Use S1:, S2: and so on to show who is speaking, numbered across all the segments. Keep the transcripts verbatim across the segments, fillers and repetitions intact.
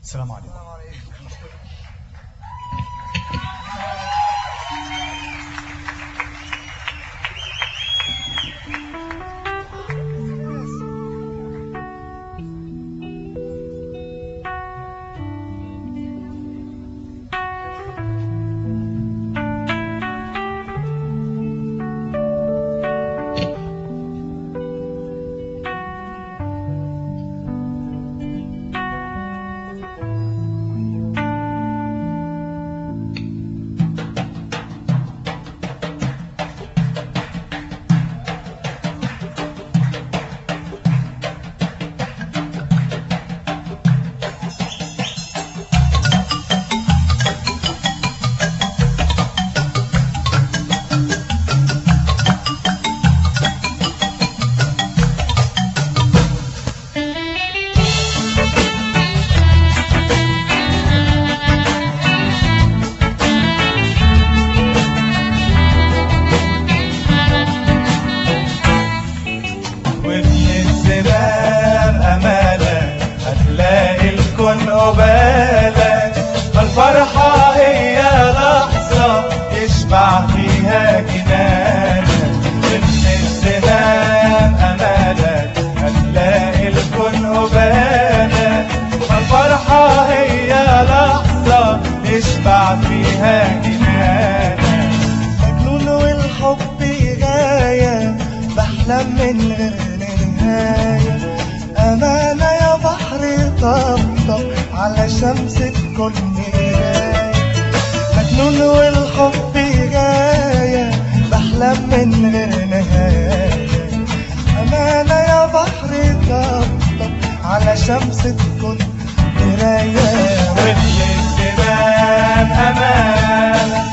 S1: السلام عليكم.
S2: الفرحة هي لحظة يشبع فيها جنانك، من الزمان أمالك هتلاقي الكون قبالك. الفرحة هي لحظة يشبع فيها جنانك،
S3: مجنون والحب غاية بحلم من غير نهاية. أمانة يا بحر طبطب على شمس كل مراية. مجنون والحب غاية بحلم من غير نهاية. أمانة يا بحر طبطب على شمس كل مراية.
S2: وفي الزمان أمانة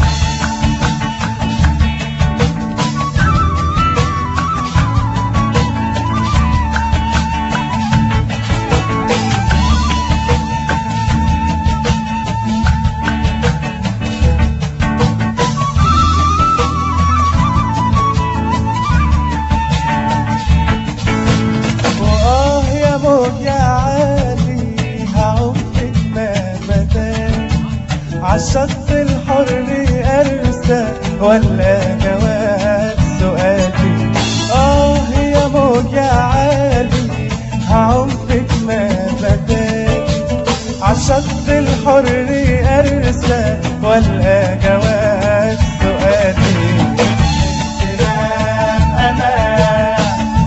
S3: عالشط الحر أرسى ولا جواب سؤالي. آه يا موج يا عالي هعوفك ما بدالي. عالشط الحر أرسى ولا جواب سؤالي.
S2: الزمان أمان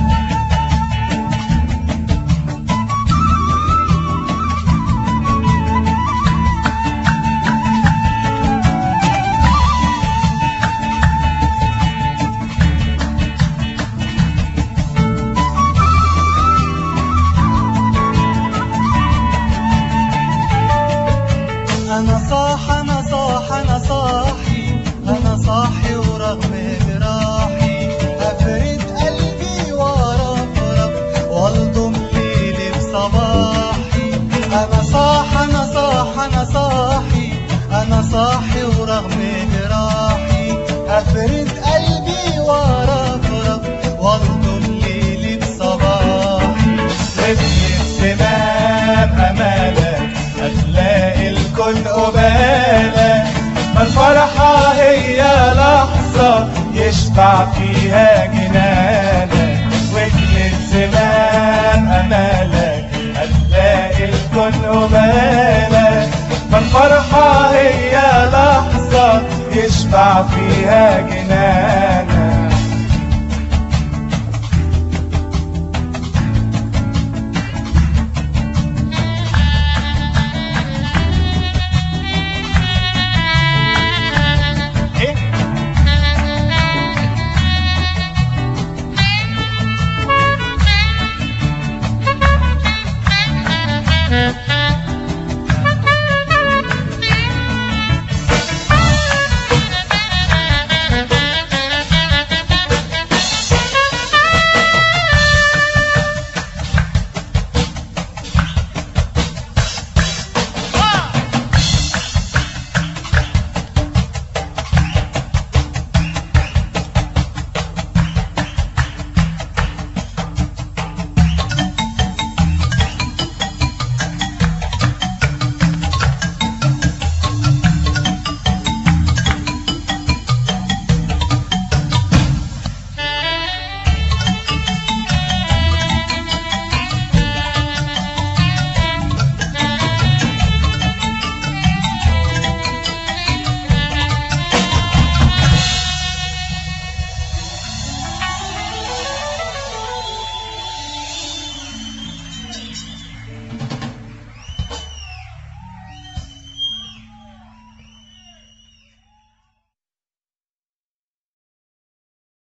S3: أنا صاح أنا صاح أنا صاحي أنا صاحي ورغم جراحي أفرد قلبي وأرفرف وألضم ليلي بصباحي. أنا صاح أنا صاح أنا صاحي أنا صاحي ورغم جراحي أفرد قلبي وأرفرف وألضم ليلي بصباحي.
S2: ابني الزمان أمالك هتلاقي الكون قبالك. ما الفرحة هي لحظة يشبع فيها جنانك، وابن الزمان أمالك هتلاقي الكون قبالك. ما الفرحة هي لحظة يشبع فيها جنانك.
S4: Mm-hmm.